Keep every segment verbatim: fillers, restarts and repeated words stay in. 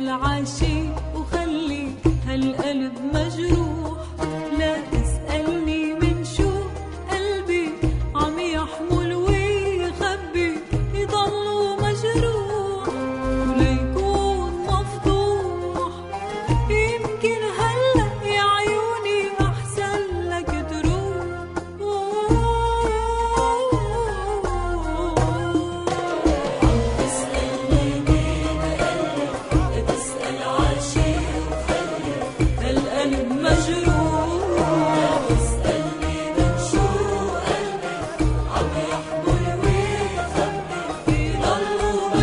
عاشق وخلي هالقلب مجروح. لا تسألني من شو قلبي عم يحمل ويخبي، يضل مجروح وليكون مفضوح. يمكن هلأ يا عيوني أحسن لك تروح. عم تسألني مين قلبي، تسأل عاشق وخلي هالقلب مجروح. تسألني من شو قلبي عم يحمل ويخبي، يضل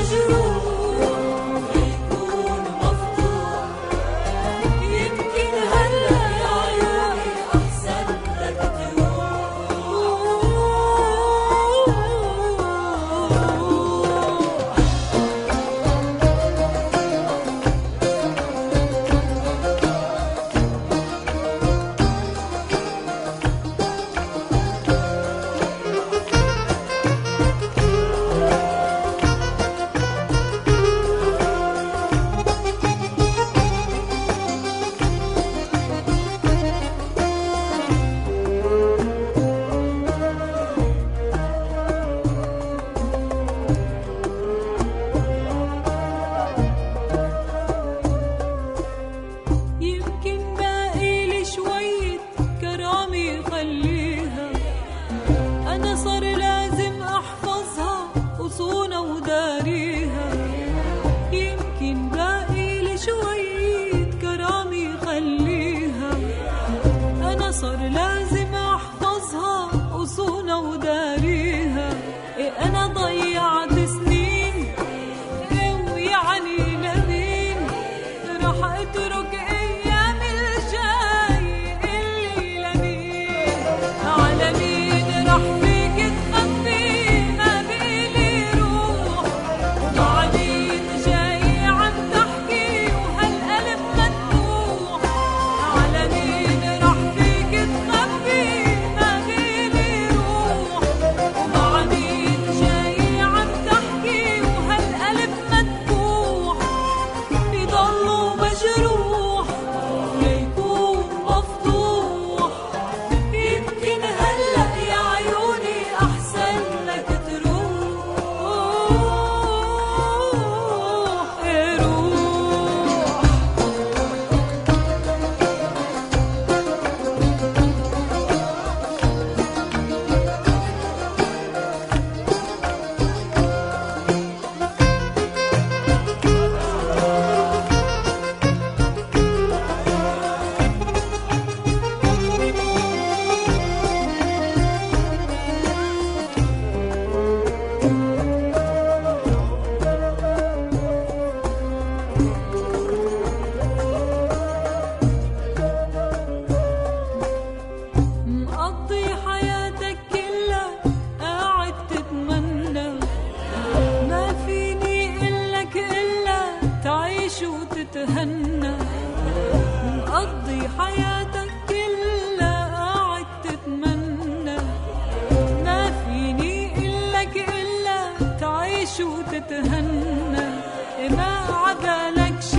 مجروح ويكون مفضوح. يمكن هلأ يا عيوني أحسن لك تروح. يمكن باقيلي شوية كرامي خليها، أنا صار لازم أحفظها وصونة وداريها. يمكن باقيلي شوية كرامي خليها، أنا صار لازم أحفظها وصونة وداريها. إيه أنا ضيعت سنين، إيه ويعني لمين رح أترك أيام الجاي اللي لمين؟ على مين رح فيك تخبي ما بإلي روح؟ ومع مين جاي عم تحكي وهالقلب مدفوح؟ على مين رح فيك تخبي ما بإلي روح؟ ومع مين جاي عم تحكي وهالقلب مدفوح؟ يضل مجروح ويكون مفضوح. يمكن هلأ يا عيوني أحسن لك تروح. إيه روح. مقضي حياتك كلها قاعد تتمنى، ما فيني إلك إلا تعيش وتتهنى. مقضي حياتك كلها قاعد تتمنى، ما فيني إلك إلا تعيش وتتهنى. ما عدا لك